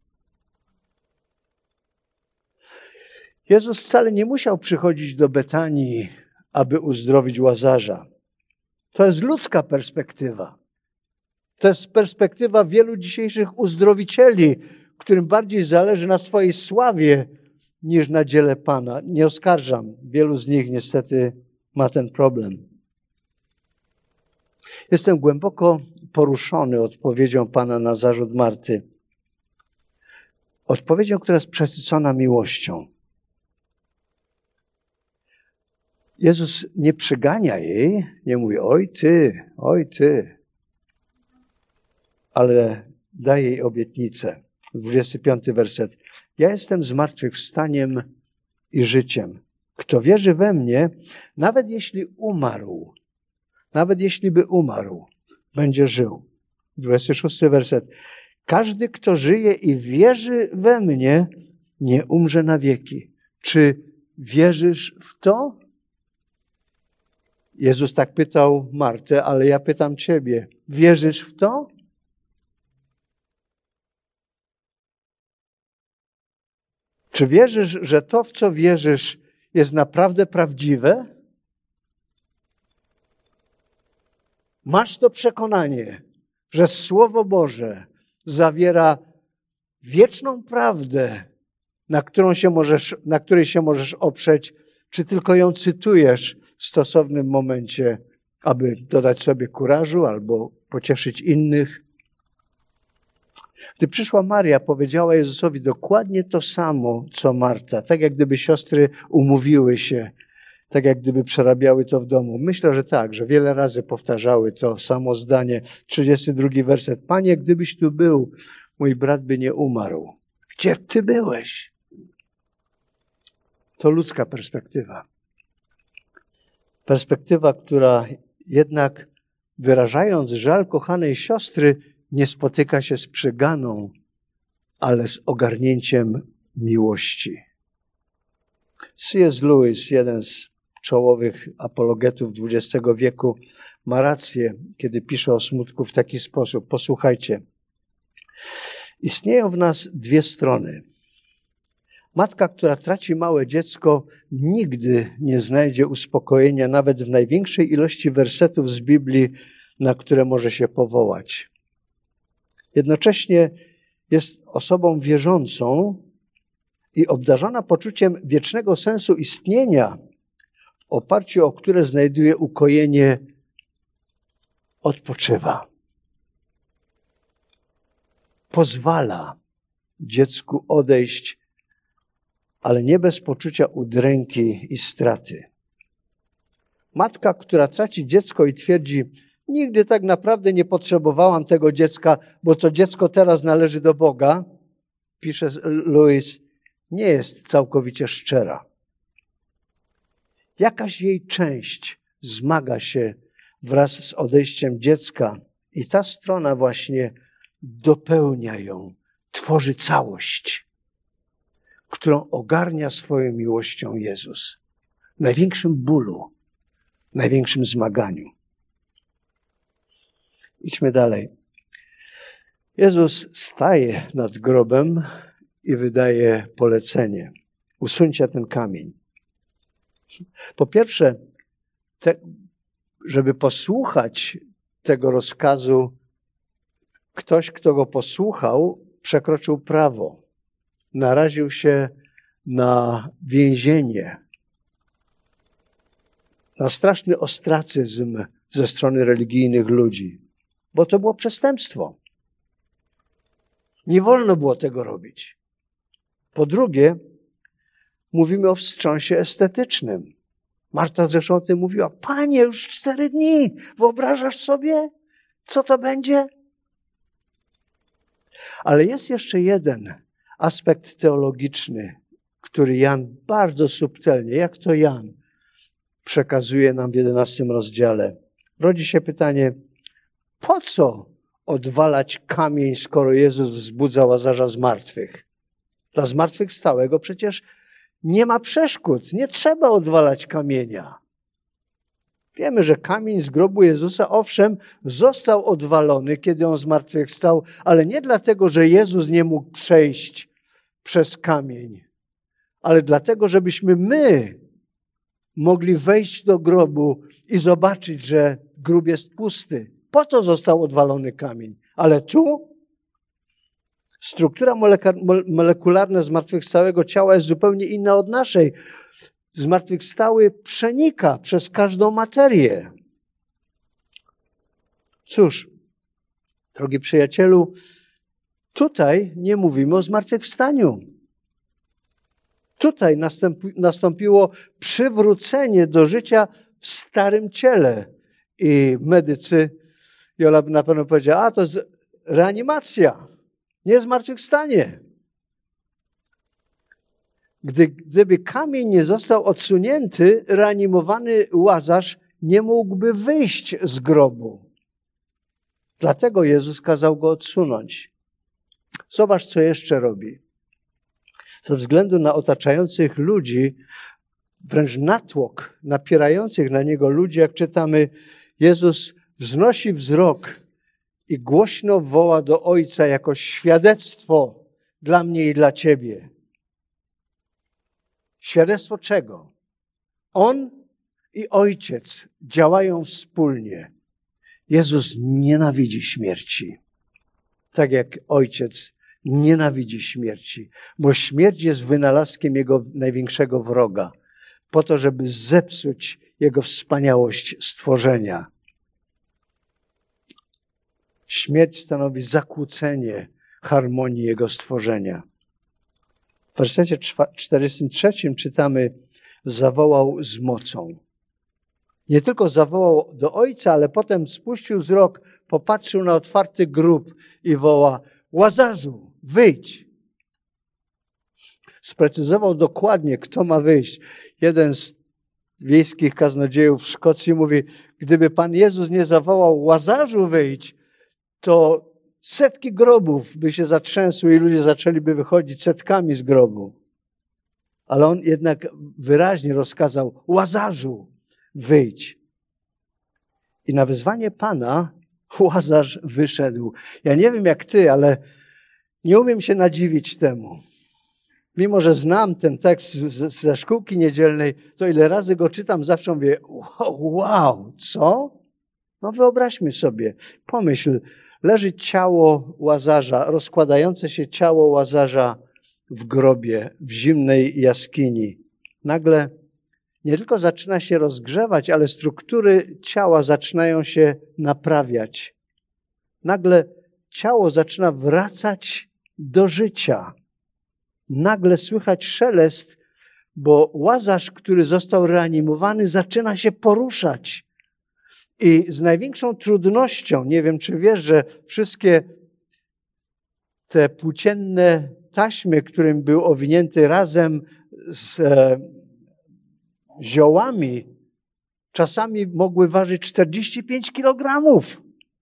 Jezus wcale nie musiał przychodzić do Betanii, aby uzdrowić Łazarza. To jest ludzka perspektywa. To jest perspektywa wielu dzisiejszych uzdrowicieli, którym bardziej zależy na swojej sławie niż na dziele Pana. Nie oskarżam. Wielu z nich niestety ma ten problem. Jestem głęboko poruszony odpowiedzią Pana na zarzut Marty. Odpowiedzią, która jest przesycona miłością. Jezus nie przygania jej, nie mówi: oj ty, oj ty, ale daje jej obietnicę. dwudziesty piąty werset. Ja jestem zmartwychwstaniem i życiem. Kto wierzy we mnie, nawet jeśli umarł, nawet jeśli by umarł, będzie żył. dwudziesty szósty werset. Każdy, kto żyje i wierzy we mnie, nie umrze na wieki. Czy wierzysz w to? Jezus tak pytał Martę, ale ja pytam ciebie. Wierzysz w to? Czy wierzysz, że to, w co wierzysz, jest naprawdę prawdziwe? Masz to przekonanie, że Słowo Boże zawiera wieczną prawdę, na którą się możesz, na której się możesz oprzeć, czy tylko ją cytujesz w stosownym momencie, aby dodać sobie kurażu albo pocieszyć innych? Gdy przyszła Maria, powiedziała Jezusowi dokładnie to samo, co Marta. Tak jak gdyby siostry umówiły się, tak jak gdyby przerabiały to w domu. Myślę, że tak, że wiele razy powtarzały to samo zdanie. trzydziesty drugi werset. Panie, gdybyś tu był, mój brat by nie umarł. Gdzie ty byłeś? To ludzka perspektywa. Perspektywa, która jednak, wyrażając żal kochanej siostry, nie spotyka się z przyganą, ale z ogarnięciem miłości. C S Lewis, jeden z czołowych apologetów dwudziestego wieku, ma rację, kiedy pisze o smutku w taki sposób. Posłuchajcie. Istnieją w nas dwie strony. Matka, która traci małe dziecko, nigdy nie znajdzie uspokojenia nawet w największej ilości wersetów z Biblii, na które może się powołać. Jednocześnie jest osobą wierzącą i obdarzona poczuciem wiecznego sensu istnienia, w oparciu o które znajduje ukojenie, odpoczywa. Pozwala dziecku odejść, ale nie bez poczucia udręki i straty. Matka, która traci dziecko i twierdzi: nigdy tak naprawdę nie potrzebowałam tego dziecka, bo to dziecko teraz należy do Boga, pisze Lewis, nie jest całkowicie szczera. Jakaś jej część zmaga się wraz z odejściem dziecka i ta strona właśnie dopełnia ją, tworzy całość, którą ogarnia swoją miłością Jezus. W największym bólu, w największym zmaganiu. Idźmy dalej. Jezus staje nad grobem i wydaje polecenie. Usuńcie ten kamień. Po pierwsze, te, żeby posłuchać tego rozkazu, ktoś, kto go posłuchał, przekroczył prawo. Naraził się na więzienie, na straszny ostracyzm ze strony religijnych ludzi, bo to było przestępstwo. Nie wolno było tego robić. Po drugie, mówimy o wstrząsie estetycznym. Marta zresztą o tym mówiła. Panie, już cztery dni. Wyobrażasz sobie, co to będzie? Ale jest jeszcze jeden aspekt teologiczny, który Jan bardzo subtelnie, jak to Jan, przekazuje nam w jedenastym rozdziale. Rodzi się pytanie, po co odwalać kamień, skoro Jezus wzbudza Łazarza z martwych? Dla zmartwychwstałego przecież nie ma przeszkód, nie trzeba odwalać kamienia. Wiemy, że kamień z grobu Jezusa, owszem, został odwalony, kiedy On zmartwychwstał, ale nie dlatego, że Jezus nie mógł przejść przez kamień, ale dlatego, żebyśmy my mogli wejść do grobu i zobaczyć, że grób jest pusty. Po to został odwalony kamień. Ale tu struktura molekularna zmartwychwstałego ciała jest zupełnie inna od naszej. Zmartwychwstały przenika przez każdą materię. Cóż, drogi przyjacielu, tutaj nie mówimy o zmartwychwstaniu. Tutaj nastąpi, nastąpiło przywrócenie do życia w starym ciele. I medycy, Jola by na pewno powiedziała, a to jest reanimacja, nie zmartwychwstanie. Gdy, gdyby kamień nie został odsunięty, reanimowany Łazarz nie mógłby wyjść z grobu. Dlatego Jezus kazał go odsunąć. Zobacz, co jeszcze robi. Ze względu na otaczających ludzi, wręcz natłok napierających na Niego ludzi, jak czytamy, Jezus wznosi wzrok i głośno woła do Ojca jako świadectwo dla mnie i dla Ciebie. Świadectwo czego? On i Ojciec działają wspólnie. Jezus nienawidzi śmierci, tak jak Ojciec nienawidzi śmierci, bo śmierć jest wynalazkiem Jego największego wroga, po to, żeby zepsuć Jego wspaniałość stworzenia. Śmierć stanowi zakłócenie harmonii Jego stworzenia. W wersecie czterdziestym trzecim czytamy, zawołał z mocą. Nie tylko zawołał do Ojca, ale potem spuścił wzrok, popatrzył na otwarty grób i woła, Łazarzu, wyjdź. Sprecyzował dokładnie, kto ma wyjść. Jeden z wiejskich kaznodziejów w Szkocji mówi, gdyby Pan Jezus nie zawołał, Łazarzu, wyjdź, to setki grobów by się zatrzęsły i ludzie zaczęliby wychodzić setkami z grobu. Ale on jednak wyraźnie rozkazał, Łazarzu, wyjdź. I na wezwanie Pana Łazarz wyszedł. Ja nie wiem jak ty, ale nie umiem się nadziwić temu. Mimo że znam ten tekst ze szkółki niedzielnej, to ile razy go czytam, zawsze mówię, wow, co? No wyobraźmy sobie, pomyśl, leży ciało Łazarza, rozkładające się ciało Łazarza w grobie, w zimnej jaskini. Nagle nie tylko zaczyna się rozgrzewać, ale struktury ciała zaczynają się naprawiać. Nagle ciało zaczyna wracać do życia. Nagle słychać szelest, bo Łazarz, który został reanimowany, zaczyna się poruszać. I z największą trudnością, nie wiem czy wiesz, że wszystkie te płócienne taśmy, którym był owinięty razem z e, ziołami, czasami mogły ważyć czterdzieści pięć kilogramów.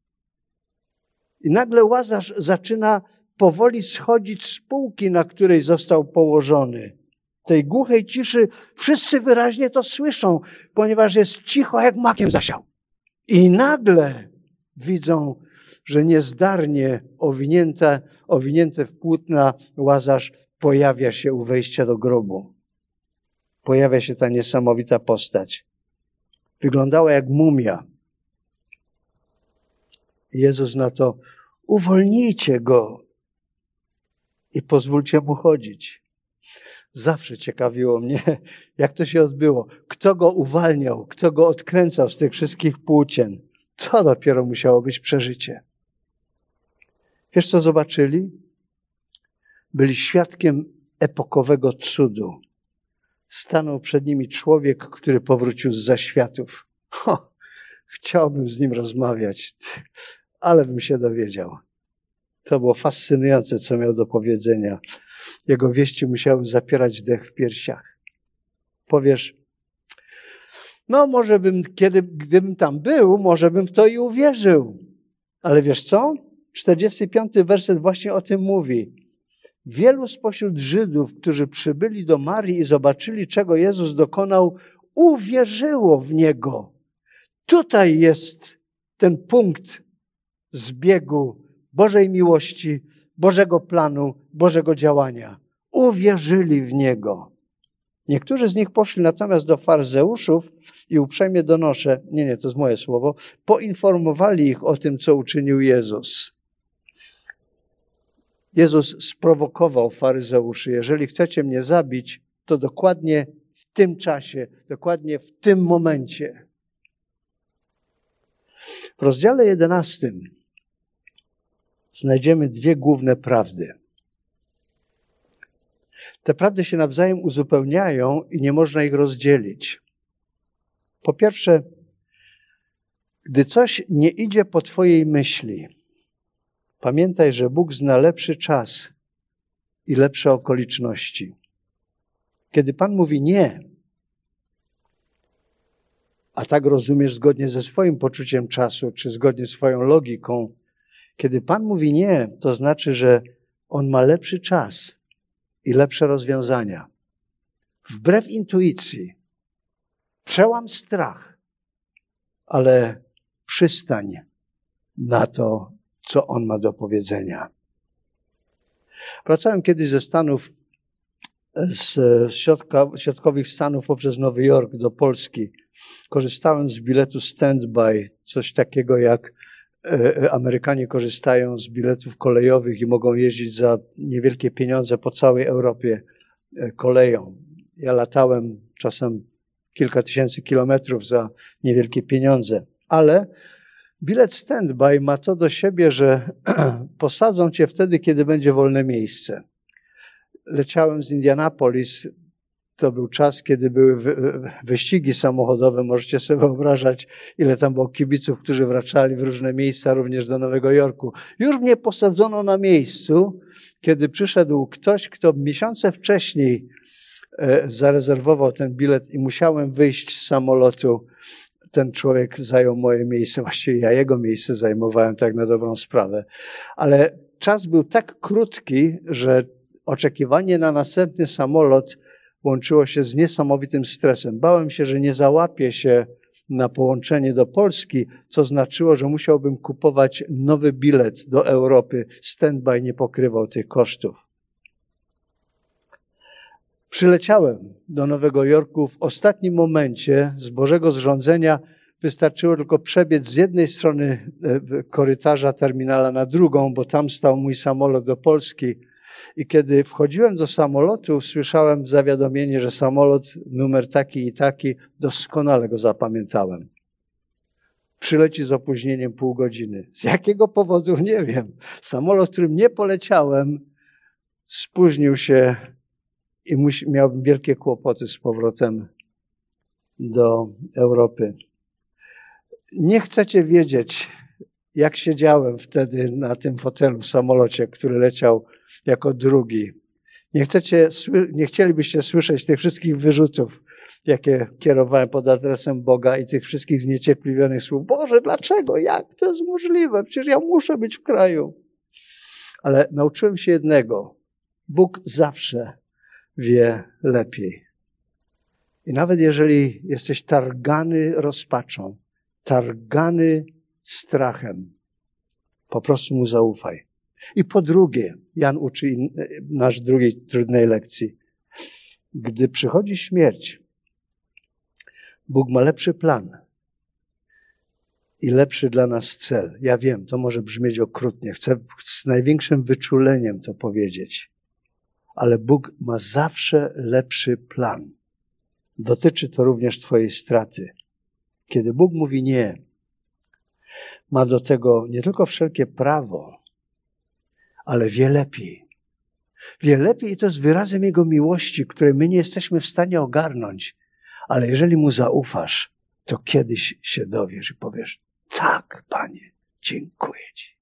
I nagle Łazarz zaczyna powoli schodzić z półki, na której został położony. W tej głuchej ciszy wszyscy wyraźnie to słyszą, ponieważ jest cicho jak makiem zasiał. I nagle widzą, że niezdarnie owinięte, owinięte w płótna Łazarz pojawia się u wejścia do grobu. Pojawia się ta niesamowita postać. Wyglądała jak mumia. Jezus na to, uwolnijcie go i pozwólcie mu chodzić. Zawsze ciekawiło mnie, jak to się odbyło. Kto go uwalniał, kto go odkręcał z tych wszystkich płócien. To dopiero musiało być przeżycie. Wiesz, co zobaczyli? byli świadkiem epokowego cudu. Stanął przed nimi człowiek, który powrócił z zaświatów. Ho, chciałbym z nim rozmawiać, ale bym się dowiedział. To było fascynujące, co miał do powiedzenia. Jego wieści musiały zapierać dech w piersiach. Powiesz, no może bym, kiedy, gdybym tam był, może bym w to i uwierzył. Ale wiesz co? czterdziesty piąty werset właśnie o tym mówi. Wielu spośród Żydów, którzy przybyli do Marii i zobaczyli, czego Jezus dokonał, uwierzyło w Niego. Tutaj jest ten punkt zbiegu Bożej miłości, Bożego planu, Bożego działania. Uwierzyli w Niego. Niektórzy z nich poszli natomiast do faryzeuszów i uprzejmie donoszę, nie, nie, to jest moje słowo, poinformowali ich o tym, co uczynił Jezus. Jezus sprowokował faryzeuszy. Jeżeli chcecie mnie zabić, to dokładnie w tym czasie, dokładnie w tym momencie. W rozdziale jedenastym znajdziemy dwie główne prawdy. Te prawdy się nawzajem uzupełniają i nie można ich rozdzielić. Po pierwsze, gdy coś nie idzie po twojej myśli, pamiętaj, że Bóg zna lepszy czas i lepsze okoliczności. Kiedy Pan mówi nie, a tak rozumiesz zgodnie ze swoim poczuciem czasu, czy zgodnie z swoją logiką, kiedy Pan mówi nie, to znaczy, że On ma lepszy czas i lepsze rozwiązania. Wbrew intuicji, przełam strach, ale przystań na to, co On ma do powiedzenia. Wracałem kiedyś ze Stanów, z środka, środkowych Stanów poprzez Nowy Jork do Polski. Korzystałem z biletu stand-by, coś takiego jak Amerykanie korzystają z biletów kolejowych i mogą jeździć za niewielkie pieniądze po całej Europie koleją. Ja latałem czasem kilka tysięcy kilometrów za niewielkie pieniądze, ale bilet stand-by ma to do siebie, że posadzą cię wtedy, kiedy będzie wolne miejsce. Leciałem z Indianapolis, to był czas, kiedy były wyścigi samochodowe. Możecie sobie wyobrażać, ile tam było kibiców, którzy wracali w różne miejsca, również do Nowego Jorku. Już mnie posadzono na miejscu, kiedy przyszedł ktoś, kto miesiące wcześniej zarezerwował ten bilet i musiałem wyjść z samolotu. Ten człowiek zajął moje miejsce, właściwie ja jego miejsce zajmowałem, tak na dobrą sprawę. Ale czas był tak krótki, że oczekiwanie na następny samolot łączyło się z niesamowitym stresem. Bałem się, że nie załapię się na połączenie do Polski, co znaczyło, że musiałbym kupować nowy bilet do Europy. Stand-by nie pokrywał tych kosztów. Przyleciałem do Nowego Jorku w ostatnim momencie. Z Bożego zrządzenia wystarczyło tylko przebiec z jednej strony korytarza terminala na drugą, bo tam stał mój samolot do Polski. I kiedy wchodziłem do samolotu, słyszałem zawiadomienie, że samolot numer taki i taki, doskonale go zapamiętałem. Przyleci z opóźnieniem pół godziny. Z jakiego powodu? Nie wiem. Samolot, którym nie poleciałem, spóźnił się i musi, miałbym wielkie kłopoty z powrotem do Europy. Nie chcecie wiedzieć, jak siedziałem wtedy na tym fotelu w samolocie, który leciał jako drugi. Nie chcecie, nie chcielibyście słyszeć tych wszystkich wyrzutów, jakie kierowałem pod adresem Boga i tych wszystkich zniecierpliwionych słów. Boże, dlaczego? Jak to jest możliwe? Przecież ja muszę być w kraju. Ale nauczyłem się jednego. Bóg zawsze wie lepiej. I nawet jeżeli jesteś targany rozpaczą, targany strachem, po prostu Mu zaufaj. I po drugie, Jan uczy nas drugiej trudnej lekcji. Gdy przychodzi śmierć, Bóg ma lepszy plan i lepszy dla nas cel. Ja wiem, to może brzmieć okrutnie, chcę z największym wyczuleniem to powiedzieć, ale Bóg ma zawsze lepszy plan. Dotyczy to również twojej straty. Kiedy Bóg mówi nie, ma do tego nie tylko wszelkie prawo, ale wie lepiej. Wie lepiej i to jest wyrazem Jego miłości, której my nie jesteśmy w stanie ogarnąć. Ale jeżeli Mu zaufasz, to kiedyś się dowiesz i powiesz, tak, Panie, dziękuję Ci.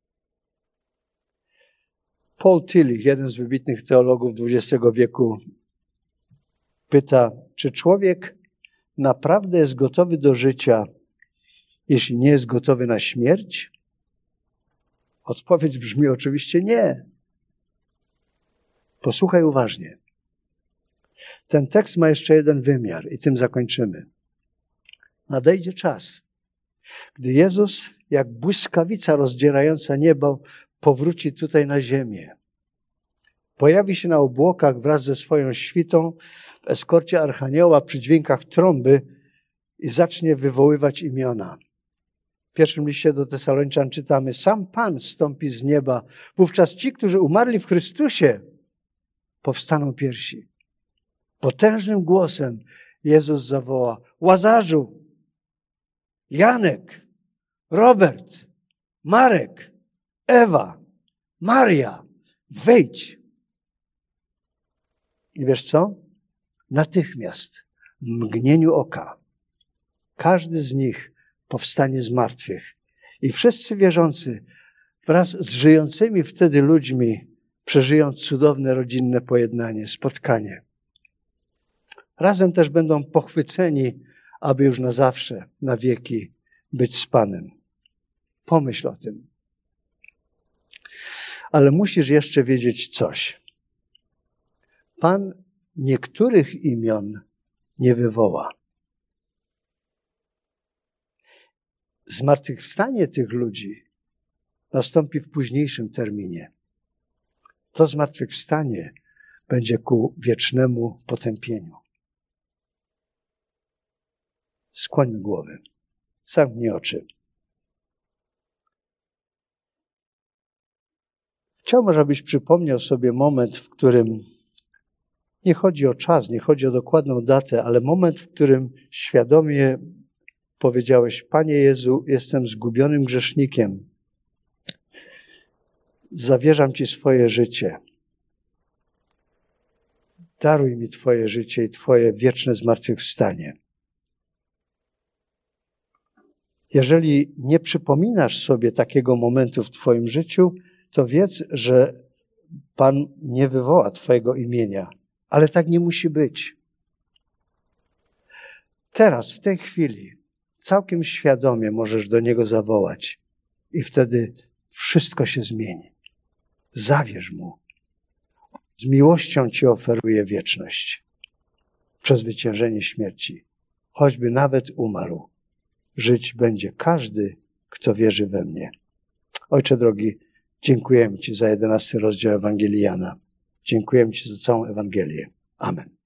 Paul Tillich, jeden z wybitnych teologów dwudziestego wieku, pyta, czy człowiek naprawdę jest gotowy do życia, jeśli nie jest gotowy na śmierć? Odpowiedź brzmi oczywiście nie. Posłuchaj uważnie. Ten tekst ma jeszcze jeden wymiar i tym zakończymy. Nadejdzie czas, gdy Jezus, jak błyskawica rozdzierająca niebo, powróci tutaj na ziemię. Pojawi się na obłokach wraz ze swoją świtą w eskorcie archanioła przy dźwiękach trąby i zacznie wywoływać imiona. W pierwszym liście do Tesaloniczan czytamy, sam Pan zstąpi z nieba. Wówczas ci, którzy umarli w Chrystusie, powstaną pierwsi. Potężnym głosem Jezus zawoła, Łazarzu, Janek, Robert, Marek, Ewa, Maria, wejdź. I wiesz co? Natychmiast, w mgnieniu oka, każdy z nich powstanie z martwych. I wszyscy wierzący wraz z żyjącymi wtedy ludźmi przeżyją cudowne rodzinne pojednanie, spotkanie. Razem też będą pochwyceni, aby już na zawsze, na wieki być z Panem. Pomyśl o tym. Ale musisz jeszcze wiedzieć coś. Pan niektórych imion nie wywoła. Zmartwychwstanie tych ludzi nastąpi w późniejszym terminie. To zmartwychwstanie będzie ku wiecznemu potępieniu. Skłońmy głowy. Zamknij oczy. Chciałbym, żebyś przypomniał sobie moment, w którym nie chodzi o czas, nie chodzi o dokładną datę, ale moment, w którym świadomie powiedziałeś, Panie Jezu, jestem zgubionym grzesznikiem. Zawierzam Ci swoje życie. Daruj mi Twoje życie i Twoje wieczne zmartwychwstanie. Jeżeli nie przypominasz sobie takiego momentu w Twoim życiu, to wiedz, że Pan nie wywoła Twojego imienia. Ale tak nie musi być. Teraz, w tej chwili, całkiem świadomie możesz do Niego zawołać i wtedy wszystko się zmieni. Zawierz Mu. Z miłością Ci oferuje wieczność. Przezwyciężenie śmierci. Choćby nawet umarł. Żyć będzie każdy, kto wierzy we mnie. Ojcze drogi, dziękujemy Ci za jedenasty rozdział Ewangelii Jana. Dziękujemy Ci za całą Ewangelię. Amen.